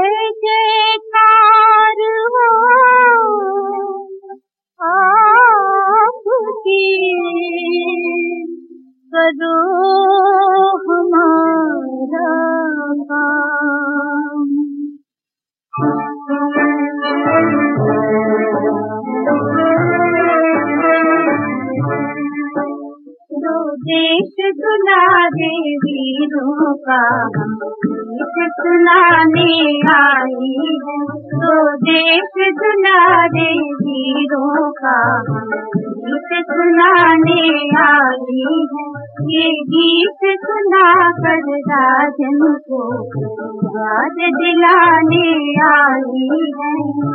जयकार हो आपकी, करो हमारा काम। दो देश दुलारे वीरों का हम गीत सुनाने आई है। दो देश दुलारे वीरों का हम गीत सुनाने आई है। ये गीत सुना कर राजन को याद दिलाने आई है।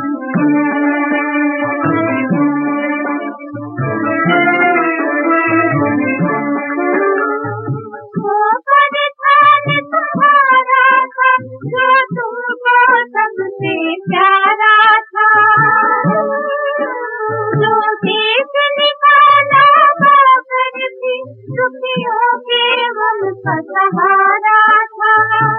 जो तुमको सबसे प्यारा था, जो देश निकाला बाबर थी, दुखियों के हम का सहारा था।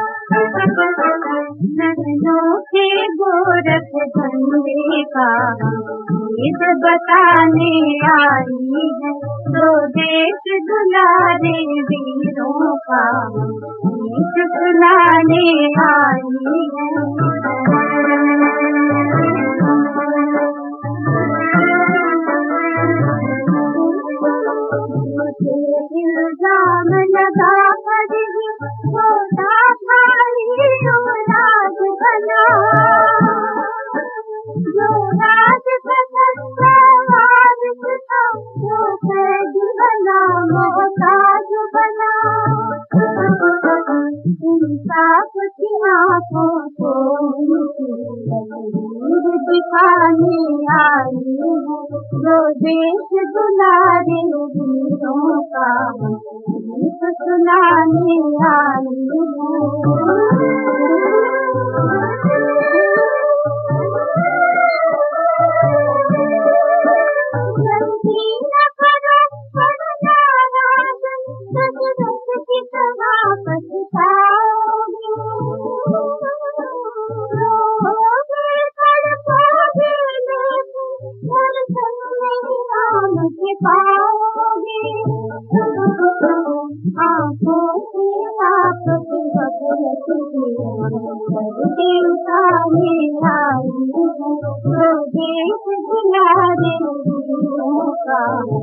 नन्हों के गोरख धंधे का गीत बताने आई है। दो देश दुलारे वीरों का गीत सुनाने आई है। मुझे इल्जाम लगा कर ही छोटा भाई राज बना, जो राज बना वारिस था, जो कैदी बना मोहताज बना। इंसाफ की आँखों को तस्वीर दिखाने आई है। जो देश दुलारे वीरों का गीत सुनाने आई है। देश दुलारे वीरों का